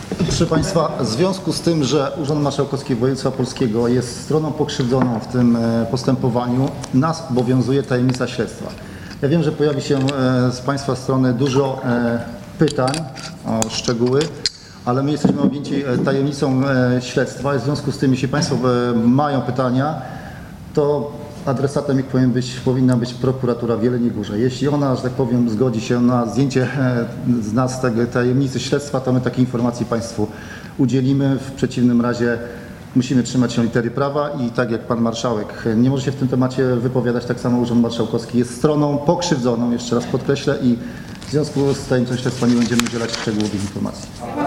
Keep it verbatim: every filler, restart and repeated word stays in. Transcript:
Proszę Państwa, w związku z tym, że Urząd Marszałkowski Województwa Opolskiego jest stroną pokrzywdzoną w tym postępowaniu, nas obowiązuje tajemnica śledztwa. Ja wiem, że pojawi się z Państwa strony dużo pytań o szczegóły, ale my jesteśmy objęci tajemnicą śledztwa i w związku z tym, jeśli Państwo mają pytania, to adresatem ich powinien być, powinna być prokuratura w Jeleniej Górze. Jeśli ona, że tak powiem, zgodzi się na zdjęcie z nas tej tajemnicy śledztwa, to my takiej informacji Państwu udzielimy. W przeciwnym razie musimy trzymać się litery prawa i tak jak Pan Marszałek nie może się w tym temacie wypowiadać, tak samo Urząd Marszałkowski jest stroną pokrzywdzoną, jeszcze raz podkreślę, i w związku z tajemnicą śledztwa nie będziemy udzielać szczegółowych informacji.